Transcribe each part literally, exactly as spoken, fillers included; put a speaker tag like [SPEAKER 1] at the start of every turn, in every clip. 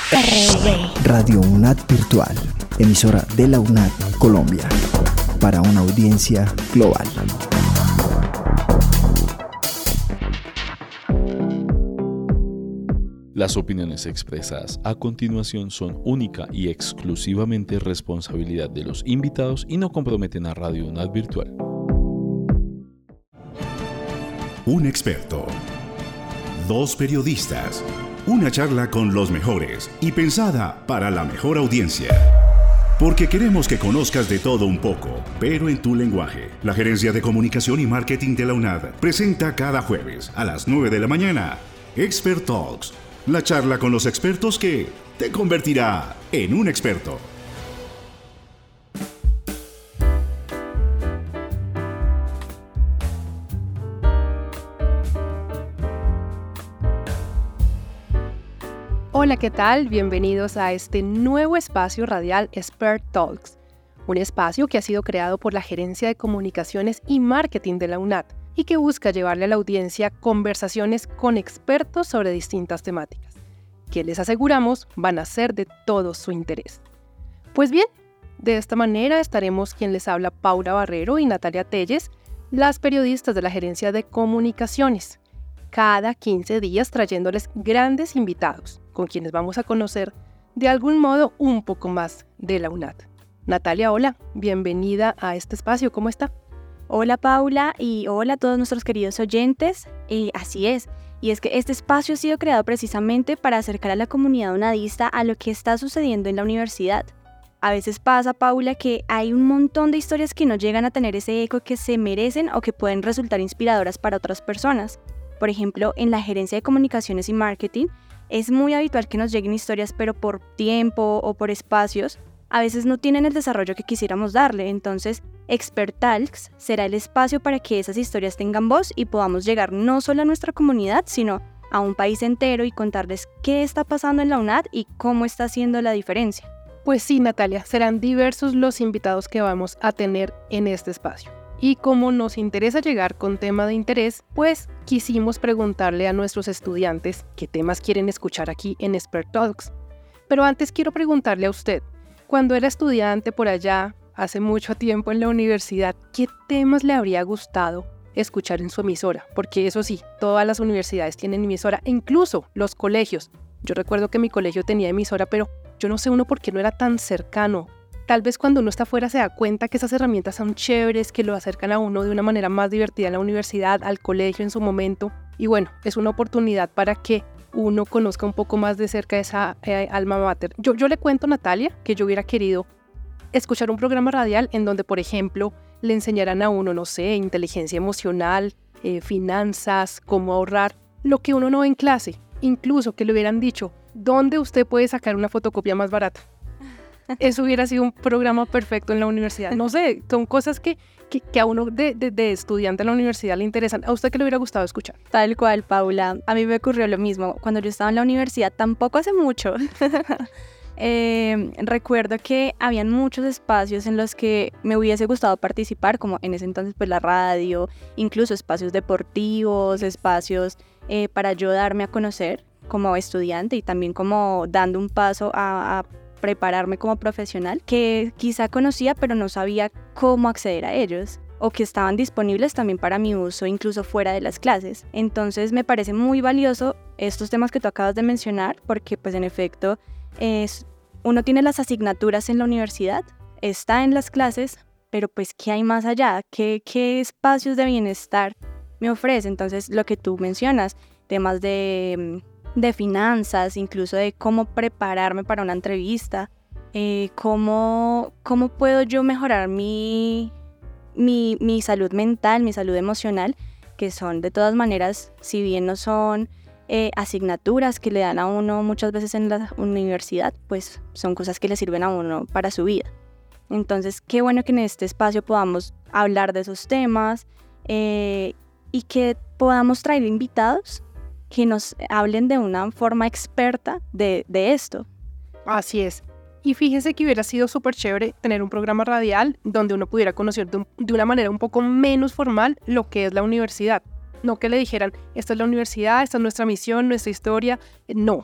[SPEAKER 1] R V.
[SPEAKER 2] Radio UNAD Virtual, emisora de la UNAD Colombia, para una audiencia global.
[SPEAKER 3] Las opiniones expresadas a continuación son única y exclusivamente responsabilidad de los invitados y no comprometen a Radio UNAD Virtual.
[SPEAKER 4] Un experto. Dos periodistas. Una charla con los mejores y pensada para la mejor audiencia. Porque queremos que conozcas de todo un poco, pero en tu lenguaje. La Gerencia de Comunicación y Marketing de la UNAD presenta cada jueves a las nueve de la mañana Expert Talks, la charla con los expertos que te convertirá en un experto.
[SPEAKER 5] Hola, ¿qué tal? Bienvenidos a este nuevo espacio radial Expert Talks, un espacio que ha sido creado por la Gerencia de Comunicaciones y Marketing de la UNAD y que busca llevarle a la audiencia conversaciones con expertos sobre distintas temáticas, que les aseguramos van a ser de todo su interés. Pues bien, de esta manera estaremos quien les habla Paula Barrero y Natalia Telles, las periodistas de la Gerencia de Comunicaciones, cada quince días trayéndoles grandes invitados, con quienes vamos a conocer de algún modo un poco más de la UNAD. Natalia, hola, bienvenida a este espacio, ¿cómo está?
[SPEAKER 1] Hola Paula y hola a todos nuestros queridos oyentes. Eh, así es, y es que este espacio ha sido creado precisamente para acercar a la comunidad unadista a lo que está sucediendo en la universidad. A veces pasa, Paula, que hay un montón de historias que no llegan a tener ese eco que se merecen o que pueden resultar inspiradoras para otras personas. Por ejemplo, en la Gerencia de Comunicaciones y Marketing, es muy habitual que nos lleguen historias, pero por tiempo o por espacios, a veces no tienen el desarrollo que quisiéramos darle. Entonces, Expert Talks será el espacio para que esas historias tengan voz y podamos llegar no solo a nuestra comunidad, sino a un país entero y contarles qué está pasando en la UNAD y cómo está haciendo la diferencia.
[SPEAKER 5] Pues sí, Natalia, serán diversos los invitados que vamos a tener en este espacio. Y como nos interesa llegar con tema de interés, pues quisimos preguntarle a nuestros estudiantes qué temas quieren escuchar aquí en Expert Talks. Pero antes quiero preguntarle a usted, cuando era estudiante por allá, hace mucho tiempo en la universidad, ¿qué temas le habría gustado escuchar en su emisora? Porque eso sí, todas las universidades tienen emisora, incluso los colegios. Yo recuerdo que mi colegio tenía emisora, pero yo no sé uno por qué no era tan cercano. Tal vez cuando uno está afuera se da cuenta que esas herramientas son chéveres, que lo acercan a uno de una manera más divertida a la universidad, al colegio en su momento. Y bueno, es una oportunidad para que uno conozca un poco más de cerca esa eh, alma mater. Yo, yo le cuento, Natalia, que yo hubiera querido escuchar un programa radial en donde, por ejemplo, le enseñaran a uno, no sé, inteligencia emocional, eh, finanzas, cómo ahorrar, lo que uno no ve en clase. Incluso que le hubieran dicho, ¿dónde usted puede sacar una fotocopia más barata? Eso hubiera sido un programa perfecto en la universidad. No sé, son cosas que, que, que a uno de, de, de estudiante en la universidad le interesan. ¿A usted qué le hubiera gustado escuchar?
[SPEAKER 1] Tal cual, Paula. A mí me ocurrió lo mismo. Cuando yo estaba en la universidad, tampoco hace mucho, eh, recuerdo que habían muchos espacios en los que me hubiese gustado participar, como en ese entonces pues la radio, incluso espacios deportivos, espacios eh, para yo darme a conocer como estudiante y también como dando un paso a... a prepararme como profesional, que quizá conocía pero no sabía cómo acceder a ellos o que estaban disponibles también para mi uso incluso fuera de las clases. Entonces me parece muy valioso estos temas que tú acabas de mencionar porque pues en efecto es, uno tiene las asignaturas en la universidad, está en las clases, pero pues ¿qué hay más allá? ¿Qué, qué espacios de bienestar me ofrece? Entonces lo que tú mencionas, temas de... de finanzas, incluso de cómo prepararme para una entrevista, eh, cómo, cómo puedo yo mejorar mi, mi, mi salud mental, mi salud emocional, que son de todas maneras, si bien no son eh, asignaturas que le dan a uno muchas veces en la universidad, pues son cosas que le sirven a uno para su vida. Entonces, qué bueno que en este espacio podamos hablar de esos temas eh, y que podamos traer invitados que nos hablen de una forma experta de, de esto.
[SPEAKER 5] Así es. Y fíjese que hubiera sido súper chévere tener un programa radial donde uno pudiera conocer de, un, de una manera un poco menos formal lo que es la universidad. No que le dijeran, esta es la universidad, esta es nuestra misión, nuestra historia. No.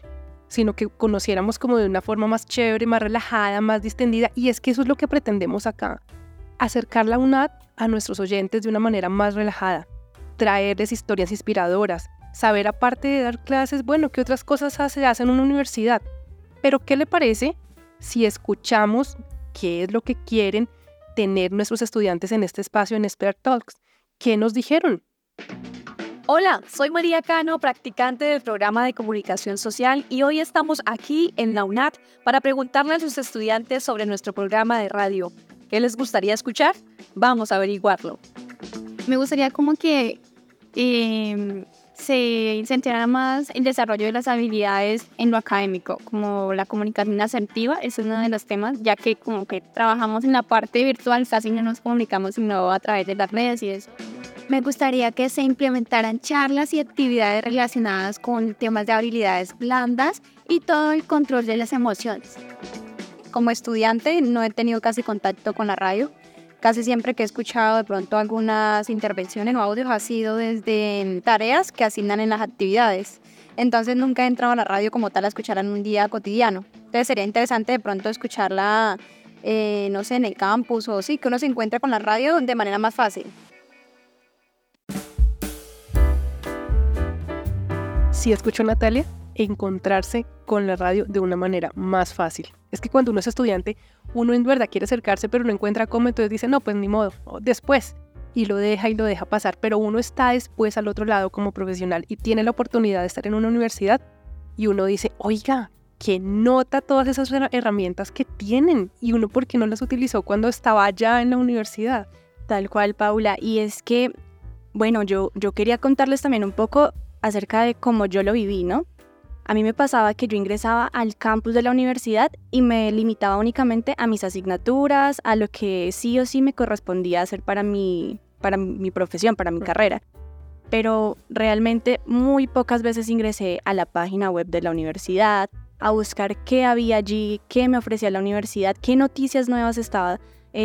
[SPEAKER 5] sino que conociéramos como de una forma más chévere, más relajada, más distendida. Y es que eso es lo que pretendemos acá, acercar la UNAD a nuestros oyentes de una manera más relajada, traerles historias inspiradoras, saber aparte de dar clases, bueno, qué otras cosas se hacen en una universidad. Pero ¿qué le parece si escuchamos qué es lo que quieren tener nuestros estudiantes en este espacio en Expert Talks? ¿Qué nos dijeron?
[SPEAKER 6] Hola, soy María Cano, practicante del programa de comunicación social, y hoy estamos aquí en la UNAD para preguntarle a sus estudiantes sobre nuestro programa de radio. ¿Qué les gustaría escuchar? Vamos a averiguarlo.
[SPEAKER 7] Me gustaría como que eh, se incentivara más el desarrollo de las habilidades en lo académico, como la comunicación asertiva. Ese es uno de los temas, ya que como que trabajamos en la parte virtual, casi no nos comunicamos sino a través de las redes y eso.
[SPEAKER 8] Me gustaría que se implementaran charlas y actividades relacionadas con temas de habilidades blandas y todo el control de las emociones.
[SPEAKER 1] Como estudiante no he tenido casi contacto con la radio. Casi siempre que he escuchado de pronto algunas intervenciones o audios ha sido desde tareas que asignan en las actividades. Entonces nunca he entrado a la radio como tal a escucharla en un día cotidiano. Entonces sería interesante de pronto escucharla, eh, no sé, en el campus o sí, que uno se encuentre con la radio de manera más fácil.
[SPEAKER 5] Sí, escuchó Natalia, encontrarse con la radio de una manera más fácil. Es que cuando uno es estudiante, uno en verdad quiere acercarse, pero no encuentra cómo, entonces dice, no, pues ni modo, después, y lo deja y lo deja pasar, pero uno está después al otro lado como profesional y tiene la oportunidad de estar en una universidad y uno dice, oiga, que nota todas esas herramientas que tienen y uno por qué no las utilizó cuando estaba allá en la universidad.
[SPEAKER 1] Tal cual, Paula, y es que, bueno, yo, yo quería contarles también un poco acerca de cómo yo lo viví, ¿no? A mí me pasaba que yo ingresaba al campus de la universidad y me limitaba únicamente a mis asignaturas, a lo que sí o sí me correspondía hacer para mi, para mi profesión, para mi carrera. Pero realmente muy pocas veces ingresé a la página web de la universidad, a buscar qué había allí, qué me ofrecía la universidad, qué noticias nuevas estaba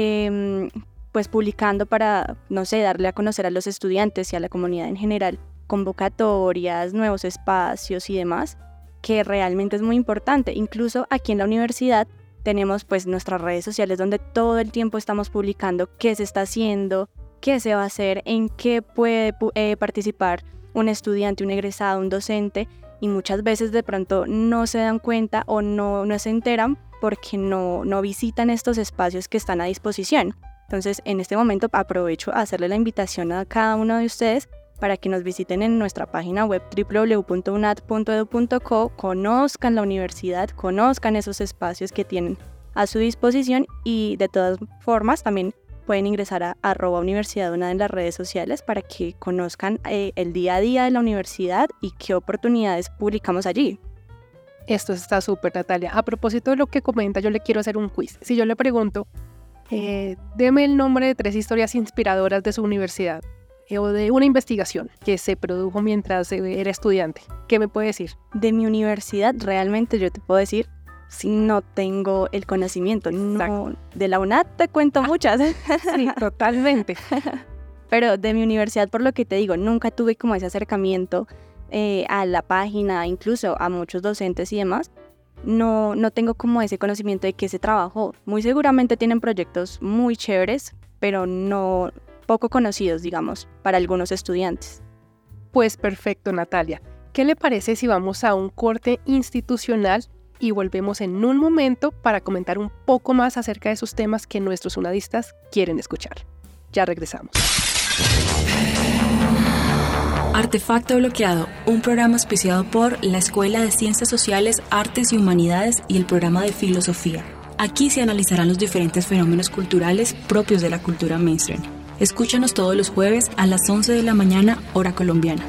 [SPEAKER 1] eh, pues publicando para, no sé, darle a conocer a los estudiantes y a la comunidad en general convocatorias, nuevos espacios y demás, que realmente es muy importante. Incluso aquí en la universidad tenemos pues nuestras redes sociales donde todo el tiempo estamos publicando qué se está haciendo, qué se va a hacer, en qué puede eh, participar un estudiante, un egresado, un docente, y muchas veces de pronto no se dan cuenta o no, no se enteran porque no, no visitan estos espacios que están a disposición. Entonces en este momento aprovecho a hacerle la invitación a cada uno de ustedes para que nos visiten en nuestra página web doble u doble u doble u punto unad punto edu punto co, conozcan la universidad, conozcan esos espacios que tienen a su disposición y de todas formas también pueden ingresar a arroba Universidad UNAD en las redes sociales para que conozcan eh, el día a día de la universidad y qué oportunidades publicamos allí.
[SPEAKER 5] Esto está súper, Natalia. A propósito de lo que comenta, yo le quiero hacer un quiz. Si yo le pregunto, eh, deme el nombre de tres historias inspiradoras de su universidad, o de una investigación que se produjo mientras era estudiante, ¿qué me puede decir?
[SPEAKER 1] De mi universidad, realmente yo te puedo decir, si no tengo el conocimiento, no, de la UNAD te cuento muchas.
[SPEAKER 5] Sí, totalmente.
[SPEAKER 1] Pero de mi universidad, por lo que te digo, nunca tuve como ese acercamiento eh, a la página, incluso a muchos docentes y demás. No, no tengo como ese conocimiento de qué se trabajó. Muy seguramente tienen proyectos muy chéveres, pero no poco conocidos, digamos, para algunos estudiantes.
[SPEAKER 5] Pues perfecto, Natalia. ¿Qué le parece si vamos a un corte institucional y volvemos en un momento para comentar un poco más acerca de esos temas que nuestros unadistas quieren escuchar? Ya regresamos.
[SPEAKER 9] Artefacto Bloqueado, un programa auspiciado por la Escuela de Ciencias Sociales, Artes y Humanidades y el programa de Filosofía. Aquí se analizarán los diferentes fenómenos culturales propios de la cultura mainstream. Escúchanos todos los jueves a las once de la mañana, hora colombiana.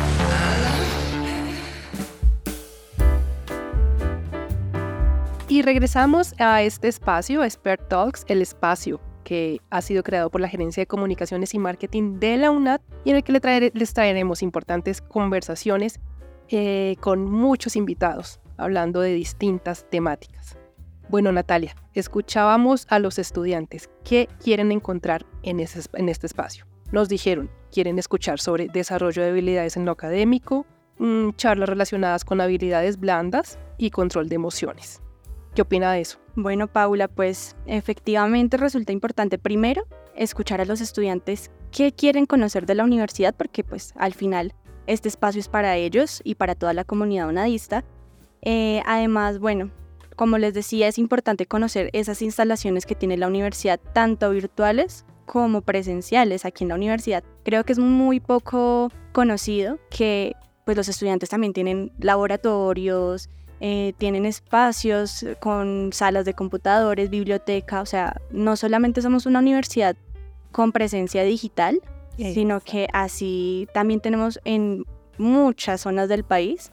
[SPEAKER 5] Y regresamos a este espacio, Expert Talks, el espacio que ha sido creado por la Gerencia de Comunicaciones y Marketing de la UNAD y en el que les, traer, les traeremos importantes conversaciones eh, con muchos invitados, hablando de distintas temáticas. Bueno, Natalia, escuchábamos a los estudiantes qué quieren encontrar en, ese, en este espacio. Nos dijeron, quieren escuchar sobre desarrollo de habilidades en lo académico, mmm, charlas relacionadas con habilidades blandas y control de emociones. ¿Qué opina de eso?
[SPEAKER 1] Bueno, Paula, pues efectivamente resulta importante primero escuchar a los estudiantes qué quieren conocer de la universidad, porque pues al final este espacio es para ellos y para toda la comunidad unadista. Eh, además, bueno, como les decía, es importante conocer esas instalaciones que tiene la universidad, tanto virtuales como presenciales aquí en la universidad. Creo que es muy poco conocido que pues, los estudiantes también tienen laboratorios, eh, tienen espacios con salas de computadores, biblioteca. O sea, no solamente somos una universidad con presencia digital, sí, sino que así también tenemos en muchas zonas del país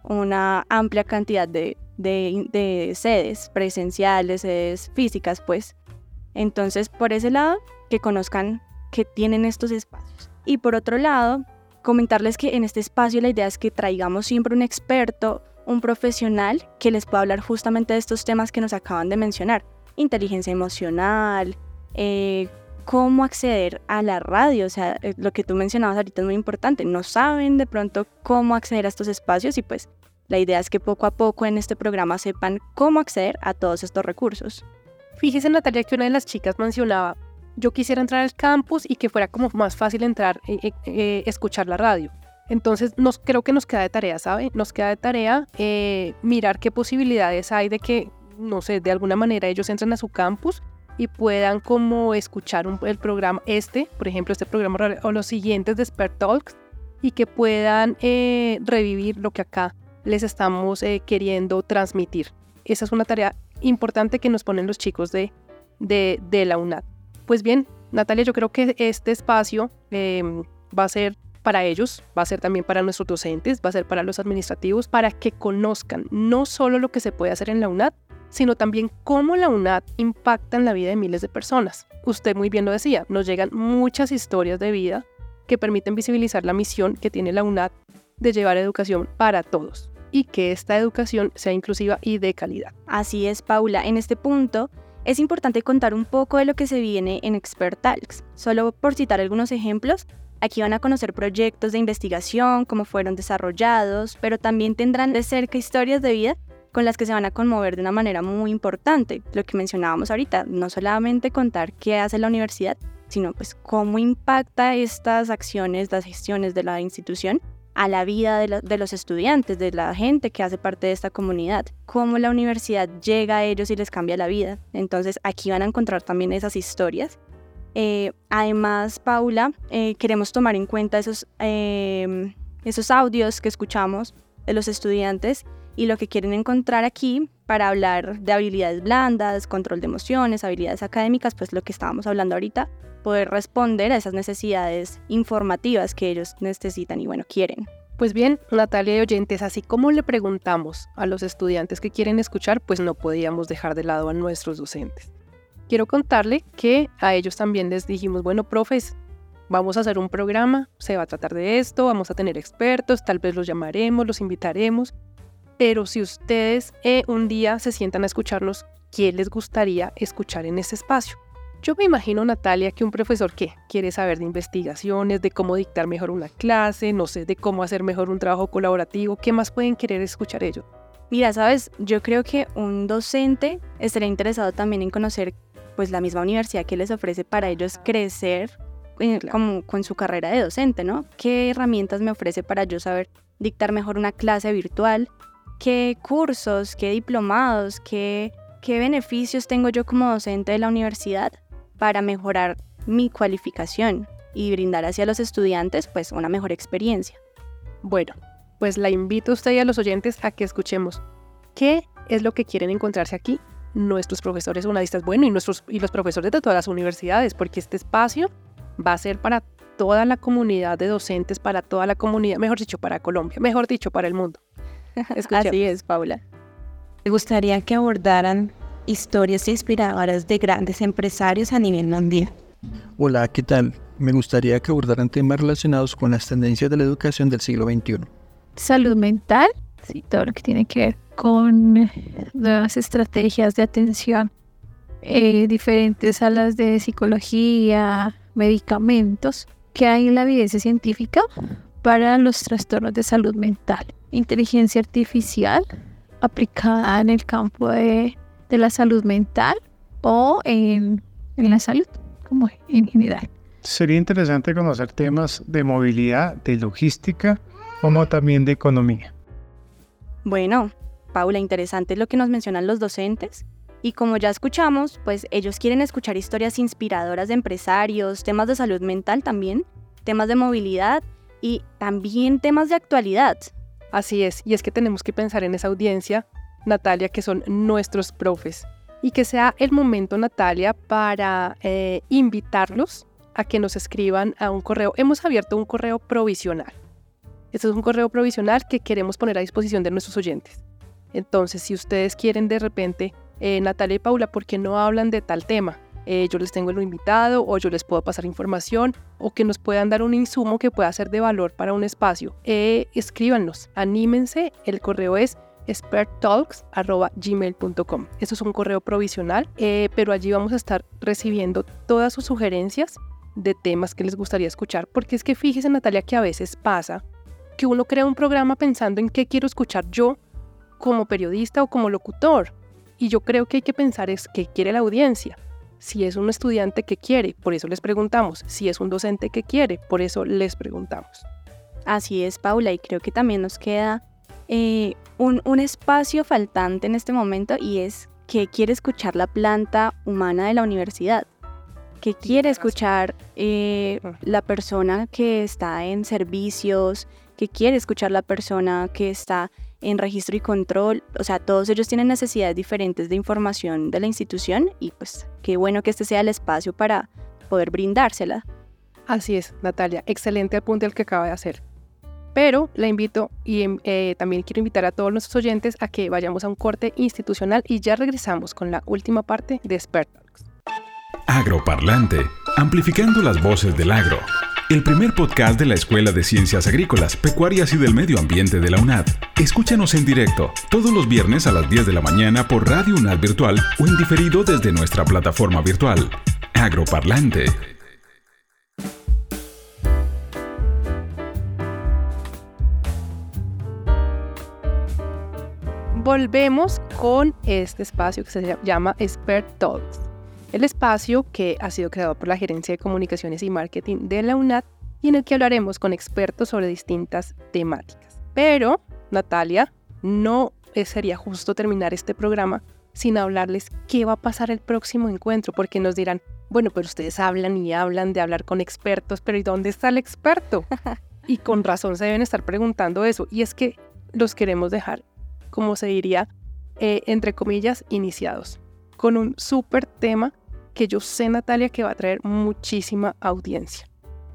[SPEAKER 1] una amplia cantidad de, de, de sedes presenciales, sedes físicas, pues. Entonces, por ese lado, que conozcan que tienen estos espacios. Y por otro lado, comentarles que en este espacio la idea es que traigamos siempre un experto, un profesional que les pueda hablar justamente de estos temas que nos acaban de mencionar. Inteligencia emocional, eh, cómo acceder a la radio, o sea, lo que tú mencionabas ahorita es muy importante. No saben de pronto cómo acceder a estos espacios y pues la idea es que poco a poco en este programa sepan cómo acceder a todos estos recursos.
[SPEAKER 5] Fíjese, Natalia, que una de las chicas mencionaba, yo quisiera entrar al campus y que fuera como más fácil entrar, eh, eh, escuchar la radio. Entonces, nos, creo que nos queda de tarea, ¿sabe? Nos queda de tarea eh, mirar qué posibilidades hay de que, no sé, de alguna manera ellos entren a su campus y puedan como escuchar un, el programa este, por ejemplo, este programa o los siguientes de Expert Talks, y que puedan eh, revivir lo que acá les estamos eh, queriendo transmitir. Esa es una tarea importante que nos ponen los chicos de, de, de la UNAD. Pues bien, Natalia, yo creo que este espacio eh, va a ser para ellos, va a ser también para nuestros docentes, va a ser para los administrativos, para que conozcan no solo lo que se puede hacer en la UNAD, sino también cómo la UNAD impacta en la vida de miles de personas. Usted muy bien lo decía, nos llegan muchas historias de vida que permiten visibilizar la misión que tiene la UNAD de llevar educación para todos y que esta educación sea inclusiva y de calidad.
[SPEAKER 1] Así es, Paula. En este punto es importante contar un poco de lo que se viene en Expert Talks. Solo por citar algunos ejemplos, aquí van a conocer proyectos de investigación, cómo fueron desarrollados, pero también tendrán de cerca historias de vida con las que se van a conmover de una manera muy importante. Lo que mencionábamos ahorita, no solamente contar qué hace la universidad, sino pues cómo impacta estas acciones, las gestiones de la institución a la vida de, la, de los estudiantes, de la gente que hace parte de esta comunidad, cómo la universidad llega a ellos y les cambia la vida. Entonces aquí van a encontrar también esas historias. Eh, además, Paula, eh, queremos tomar en cuenta esos, eh, esos audios que escuchamos de los estudiantes y lo que quieren encontrar aquí para hablar de habilidades blandas, control de emociones, habilidades académicas, pues lo que estábamos hablando ahorita, poder responder a esas necesidades informativas que ellos necesitan y bueno, quieren.
[SPEAKER 5] Pues bien, Natalia y oyentes, así como le preguntamos a los estudiantes que quieren escuchar, pues no podíamos dejar de lado a nuestros docentes. Quiero contarle que a ellos también les dijimos, bueno, profes, vamos a hacer un programa, se va a tratar de esto, vamos a tener expertos, tal vez los llamaremos, los invitaremos, pero si ustedes eh, un día se sientan a escucharnos, ¿qué les gustaría escuchar en ese espacio? Yo me imagino, Natalia, que un profesor que quiere saber de investigaciones, de cómo dictar mejor una clase, no sé, de cómo hacer mejor un trabajo colaborativo, ¿qué más pueden querer escuchar ellos?
[SPEAKER 1] Mira, sabes, yo creo que un docente estaría interesado también en conocer pues la misma universidad que les ofrece para ellos crecer eh, claro. como con su carrera de docente, ¿no? ¿Qué herramientas me ofrece para yo saber dictar mejor una clase virtual? ¿Qué cursos, qué diplomados, qué, qué beneficios tengo yo como docente de la universidad para mejorar mi cualificación y brindar hacia los estudiantes pues una mejor experiencia?
[SPEAKER 5] Bueno, pues la invito a usted y a los oyentes a que escuchemos qué es lo que quieren encontrarse aquí nuestros profesores unadistas, bueno, y, nuestros, y los profesores de todas las universidades, porque este espacio va a ser para toda la comunidad de docentes, para toda la comunidad, mejor dicho, para Colombia, mejor dicho, para el mundo.
[SPEAKER 1] Así es, Paula.
[SPEAKER 10] Me gustaría que abordaran historias inspiradoras de grandes empresarios a nivel mundial.
[SPEAKER 11] Hola, ¿qué tal? Me gustaría que abordaran temas relacionados con las tendencias de la educación del siglo veintiuno.
[SPEAKER 12] Salud mental, sí, todo lo que tiene que ver con las estrategias de atención eh, diferentes a las de psicología, medicamentos, que hay en la evidencia científica para los trastornos de salud mental. Inteligencia artificial aplicada en el campo de, de la salud mental o en, en la salud como en general.
[SPEAKER 13] Sería interesante conocer temas de movilidad, de logística, como también de economía.
[SPEAKER 1] Bueno, Paula, interesante lo que nos mencionan los docentes. Y como ya escuchamos, pues ellos quieren escuchar historias inspiradoras de empresarios, temas de salud mental también, temas de movilidad y también temas de actualidad.
[SPEAKER 5] Así es, y es que tenemos que pensar en esa audiencia, Natalia, que son nuestros profes. Y que sea el momento, Natalia, para eh, invitarlos a que nos escriban a un correo. Hemos abierto un correo provisional. Este es un correo provisional que queremos poner a disposición de nuestros oyentes. Entonces, si ustedes quieren de repente, eh, Natalia y Paula, ¿por qué no hablan de tal tema? Eh, yo les tengo el invitado o yo les puedo pasar información o que nos puedan dar un insumo que pueda ser de valor para un espacio. Eh, escríbanos, anímense, el correo es experttalks arroba gmail punto com. Esto es un correo provisional, eh, pero allí vamos a estar recibiendo todas sus sugerencias de temas que les gustaría escuchar, porque es que fíjese, Natalia, que a veces pasa que uno crea un programa pensando en qué quiero escuchar yo como periodista o como locutor, y yo creo que hay que pensar es qué quiere la audiencia. Si es un estudiante, ¿qué quiere? Por eso les preguntamos. Si es un docente, ¿qué quiere? Por eso les preguntamos.
[SPEAKER 1] Así es, Paula, y creo que también nos queda eh, un, un espacio faltante en este momento, y es qué quiere escuchar la planta humana de la universidad. ¿Qué quiere escuchar eh, la persona que está en servicios? ¿Qué quiere escuchar la persona que está en registro y control? O sea, todos ellos tienen necesidades diferentes de información de la institución y pues qué bueno que este sea el espacio para poder brindársela.
[SPEAKER 5] Así es, Natalia, excelente apunte el que acaba de hacer. Pero la invito y eh, también quiero invitar a todos nuestros oyentes a que vayamos a un corte institucional y ya regresamos con la última parte de Experttalks.
[SPEAKER 4] Agroparlante, amplificando las voces del agro. El primer podcast de la Escuela de Ciencias Agrícolas, Pecuarias y del Medio Ambiente de la UNAD. Escúchanos en directo todos los viernes a las diez de la mañana por Radio UNAD Virtual o en diferido desde nuestra plataforma virtual. Agroparlante.
[SPEAKER 5] Volvemos con este espacio que se llama Experttalks. El espacio que ha sido creado por la Gerencia de Comunicaciones y Marketing de la UNAD y en el que hablaremos con expertos sobre distintas temáticas. Pero, Natalia, no sería justo terminar este programa sin hablarles qué va a pasar el próximo encuentro, porque nos dirán, bueno, pero ustedes hablan y hablan de hablar con expertos, pero ¿y dónde está el experto? Y con razón se deben estar preguntando eso, y es que los queremos dejar, como se diría, eh, entre comillas, iniciados, con un súper tema que yo sé, Natalia, que va a traer muchísima audiencia.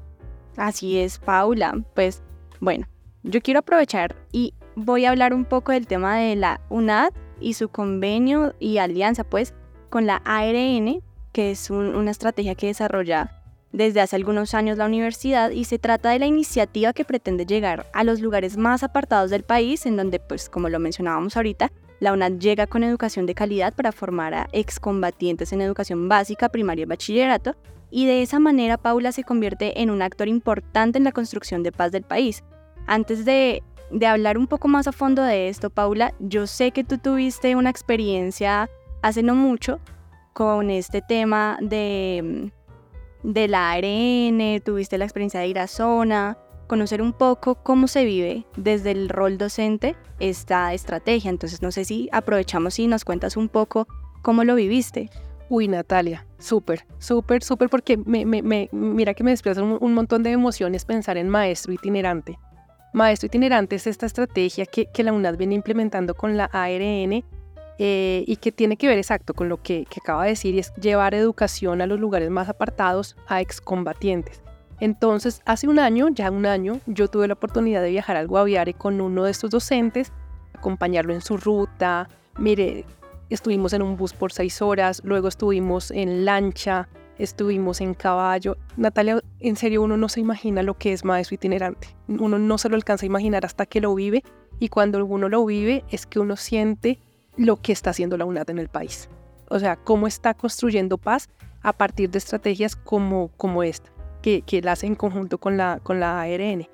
[SPEAKER 1] Así es, Paula. Pues, bueno, yo quiero aprovechar y voy a hablar un poco del tema de la UNAD y su convenio y alianza, pues, con la A R N, que es un, una estrategia que desarrolla desde hace algunos años la universidad, y se trata de la iniciativa que pretende llegar a los lugares más apartados del país, en donde, pues, como lo mencionábamos ahorita, la UNAD llega con educación de calidad para formar a excombatientes en educación básica, primaria y bachillerato, y de esa manera Paula se convierte en un actor importante en la construcción de paz del país. Antes de, de hablar un poco más a fondo de esto, Paula, yo sé que tú tuviste una experiencia hace no mucho con este tema de, de la A R N, tuviste la experiencia de ir a zona, conocer un poco cómo se vive desde el rol docente esta estrategia. Entonces no sé si aprovechamos y nos cuentas un poco cómo lo viviste.
[SPEAKER 5] Uy, Natalia, súper, súper, súper, porque me, me, me, mira que me despierta un, un montón de emociones pensar en maestro itinerante. Maestro itinerante es esta estrategia que, que la UNAD viene implementando con la A R N eh, y que tiene que ver exacto con lo que, que acaba de decir, y es llevar educación a los lugares más apartados a excombatientes. Entonces, hace un año, ya un año, yo tuve la oportunidad de viajar al Guaviare con uno de estos docentes, acompañarlo en su ruta. Mire, estuvimos en un bus por seis horas, luego estuvimos en lancha, estuvimos en caballo. Natalia, en serio, uno no se imagina lo que es maestro itinerante. Uno no se lo alcanza a imaginar hasta que lo vive, y cuando uno lo vive es que uno siente lo que está haciendo la UNAD en el país. O sea, cómo está construyendo paz a partir de estrategias como, como esta. Que, que la hace en conjunto con la, con la A R N.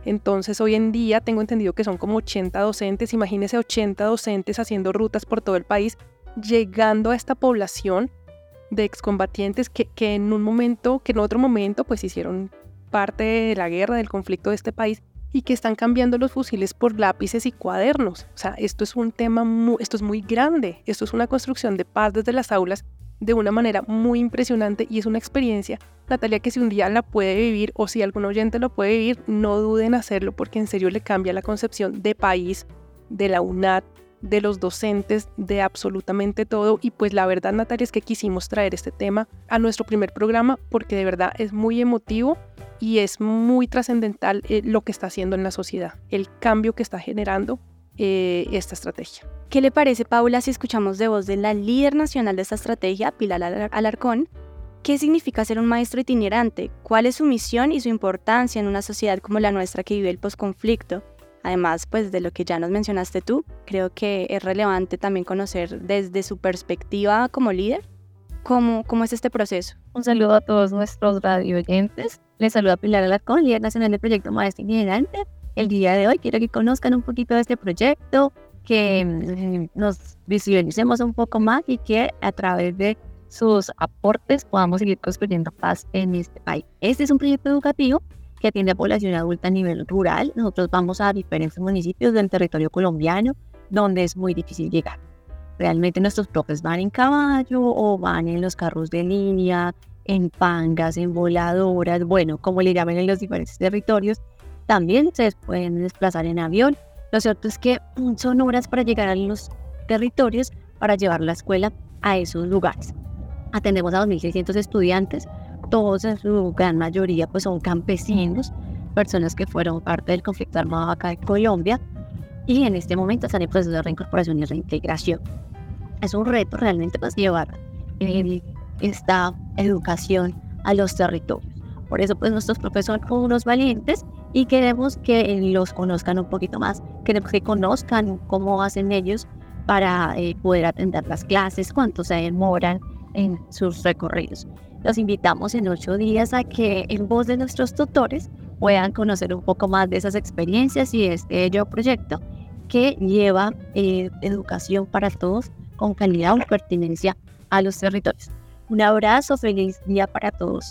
[SPEAKER 5] Entonces hoy en día tengo entendido que son como ochenta docentes, imagínense ochenta docentes haciendo rutas por todo el país, llegando a esta población de excombatientes que, que en un momento, que en otro momento pues hicieron parte de la guerra, del conflicto de este país, y que están cambiando los fusiles por lápices y cuadernos. O sea, esto es un tema, muy, esto es muy grande, esto es una construcción de paz desde las aulas de una manera muy impresionante y es una experiencia, Natalia, que si un día la puede vivir o si algún oyente lo puede vivir, no duden en hacerlo porque en serio le cambia la concepción de país, de la UNAD, de los docentes, de absolutamente todo. Y pues la verdad, Natalia, es que quisimos traer este tema a nuestro primer programa porque de verdad es muy emotivo y es muy trascendental eh, lo que está haciendo en la sociedad, el cambio que está generando eh, esta estrategia.
[SPEAKER 1] ¿Qué le parece, Paula, si escuchamos de voz de la líder nacional de esta estrategia, Pilar Alarcón? ¿Qué significa ser un maestro itinerante? ¿Cuál es su misión y su importancia en una sociedad como la nuestra que vive el posconflicto? Además, pues de lo que ya nos mencionaste tú, creo que es relevante también conocer desde su perspectiva como líder, cómo, cómo es este proceso.
[SPEAKER 6] Un saludo a todos nuestros radio oyentes. Les saluda Pilar Alarcón, líder nacional del proyecto Maestro Itinerante. El día de hoy quiero que conozcan un poquito de este proyecto, que eh, nos visualicemos un poco más y que a través de sus aportes podamos seguir construyendo paz en este país. Este es un proyecto educativo que atiende a población adulta a nivel rural. Nosotros vamos a diferentes municipios del territorio colombiano donde es muy difícil llegar. Realmente nuestros profes van en caballo o van en los carros de línea, en pangas, en voladoras, bueno, como le llaman en los diferentes territorios. También se pueden desplazar en avión. Lo cierto es que son horas para llegar a los territorios para llevar la escuela a esos lugares. Atendemos a dos mil seiscientos estudiantes, todos en su gran mayoría pues son campesinos, personas que fueron parte del conflicto armado acá en Colombia y en este momento están en proceso de reincorporación y reintegración. Es un reto realmente pues llevar eh, esta educación a los territorios. Por eso pues nuestros profesores son unos valientes y queremos que los conozcan un poquito más, queremos que conozcan cómo hacen ellos para eh, poder atender las clases, cuánto se demoran en sus recorridos. Los invitamos en ocho días a que en voz de nuestros tutores puedan conocer un poco más de esas experiencias y de este bello proyecto que lleva eh, educación para todos con calidad y pertinencia a los territorios. Un abrazo, feliz día para todos.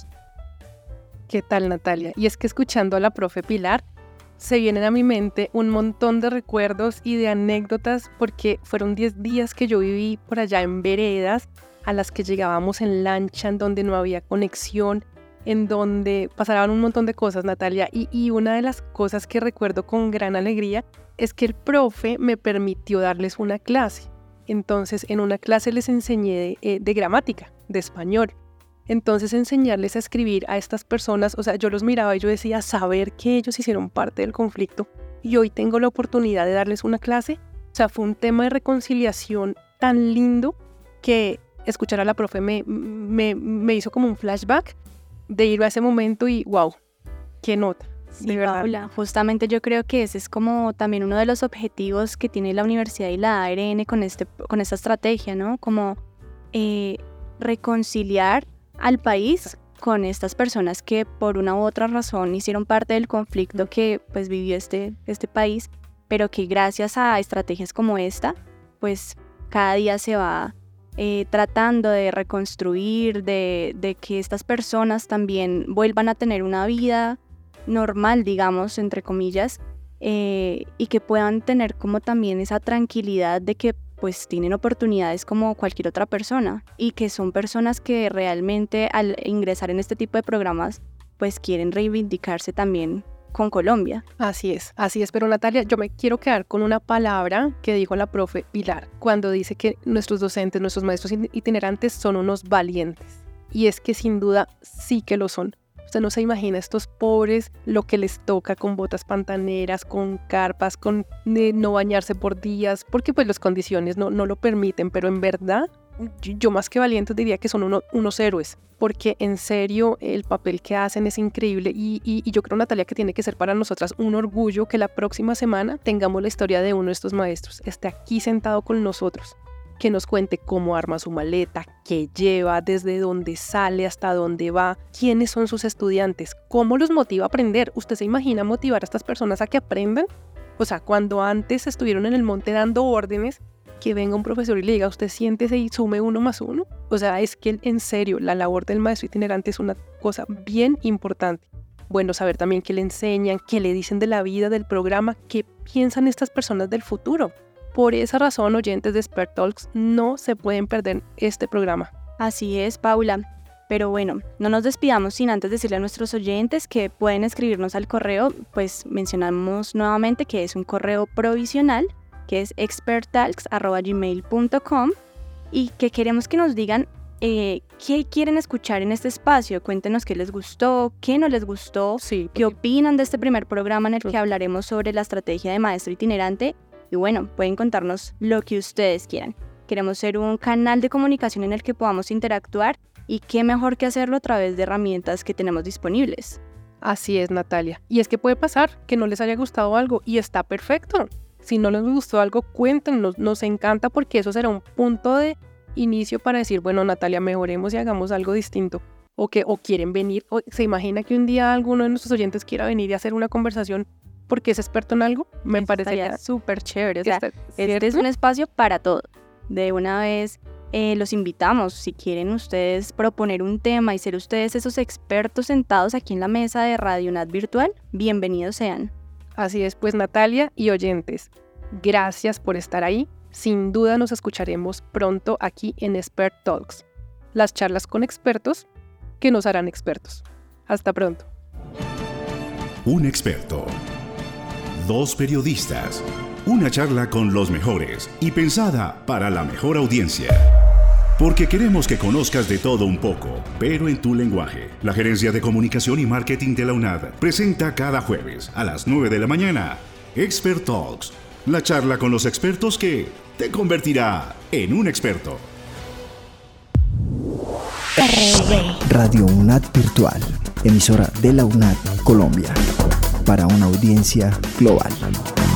[SPEAKER 5] ¿Qué tal, Natalia? Y es que escuchando a la profe Pilar, se vienen a mi mente un montón de recuerdos y de anécdotas porque fueron diez días que yo viví por allá en veredas, a las que llegábamos en lancha, en donde no había conexión, en donde pasaban un montón de cosas, Natalia. Y, y una de las cosas que recuerdo con gran alegría es que el profe me permitió darles una clase. Entonces, en una clase les enseñé de, eh, de gramática, de español. Entonces, enseñarles a escribir a estas personas, o sea, yo los miraba y yo decía, saber que ellos hicieron parte del conflicto y hoy tengo la oportunidad de darles una clase. O sea, fue un tema de reconciliación tan lindo que escuchar a la profe me, me, me hizo como un flashback de ir a ese momento y wow, qué nota.
[SPEAKER 1] Sí, de verdad. Paula, justamente yo creo que ese es como también uno de los objetivos que tiene la universidad y la A R N con, este, con esta estrategia, ¿no? Como eh, reconciliar al país con estas personas que por una u otra razón hicieron parte del conflicto que pues vivió este, este país, pero que gracias a estrategias como esta, pues cada día se va eh, tratando de reconstruir, de, de que estas personas también vuelvan a tener una vida normal, digamos, entre comillas, eh, y que puedan tener como también esa tranquilidad de que pues tienen oportunidades como cualquier otra persona y que son personas que realmente al ingresar en este tipo de programas pues quieren reivindicarse también con Colombia.
[SPEAKER 5] Así es, así es, pero Natalia, yo me quiero quedar con una palabra que dijo la profe Pilar cuando dice que nuestros docentes, nuestros maestros itinerantes son unos valientes, y es que sin duda sí que lo son. Usted no se imagina estos pobres lo que les toca con botas pantaneras, con carpas, con eh, no bañarse por días, porque pues las condiciones no, no lo permiten, pero en verdad yo, yo más que valientes diría que son uno, unos héroes, porque en serio el papel que hacen es increíble y, y, y yo creo, Natalia, que tiene que ser para nosotras un orgullo que la próxima semana tengamos la historia de uno de estos maestros, esté aquí sentado con nosotros. que nos cuente cómo arma su maleta, qué lleva, desde dónde sale, hasta dónde va, quiénes son sus estudiantes, cómo los motiva a aprender. ¿Usted se imagina motivar a estas personas a que aprendan? O sea, cuando antes estuvieron en el monte dando órdenes, que venga un profesor y le diga, usted siéntese y sume uno más uno. O sea, es que en serio, la labor del maestro itinerante es una cosa bien importante. Bueno, saber también qué le enseñan, qué le dicen de la vida, del programa, qué piensan estas personas del futuro. Por esa razón, oyentes de Expert Talks, no se pueden perder este programa.
[SPEAKER 1] Así es, Paula. Pero bueno, no nos despidamos sin antes decirle a nuestros oyentes que pueden escribirnos al correo, pues mencionamos nuevamente que es un correo provisional, que es experttalks arroba gmail punto com, y que queremos que nos digan eh, qué quieren escuchar en este espacio. Cuéntenos qué les gustó, qué no les gustó,
[SPEAKER 5] sí,
[SPEAKER 1] qué opinan de este primer programa en el que hablaremos sobre la estrategia de maestro itinerante. Y bueno, pueden contarnos lo que ustedes quieran. Queremos ser un canal de comunicación en el que podamos interactuar, y qué mejor que hacerlo a través de herramientas que tenemos disponibles.
[SPEAKER 5] Así es, Natalia. Y es que puede pasar que no les haya gustado algo y está perfecto. Si no les gustó algo, cuéntenos. Nos encanta porque eso será un punto de inicio para decir, bueno, Natalia, mejoremos y hagamos algo distinto. O que o quieren venir. O se imagina que un día alguno de nuestros oyentes quiera venir y hacer una conversación porque es experto en algo. Me parece
[SPEAKER 1] súper chévere. O sea, este es un espacio para todo. De una vez eh, los invitamos, si quieren ustedes proponer un tema y ser ustedes esos expertos sentados aquí en la mesa de Radio Unat Virtual, bienvenidos sean.
[SPEAKER 5] Así es, pues Natalia y oyentes, gracias por estar ahí. Sin duda nos escucharemos pronto aquí en Expert Talks, las charlas con expertos que nos harán expertos. Hasta pronto.
[SPEAKER 4] Un experto. Dos periodistas. Una charla con los mejores y pensada para la mejor audiencia. Porque queremos que conozcas de todo un poco, pero en tu lenguaje. La Gerencia de Comunicación y Marketing de la UNAD presenta cada jueves a las nueve de la mañana Expert Talks, la charla con los expertos que te convertirá en un experto.
[SPEAKER 2] Radio UNAD Virtual, emisora de la UNAD Colombia, para una audiencia global.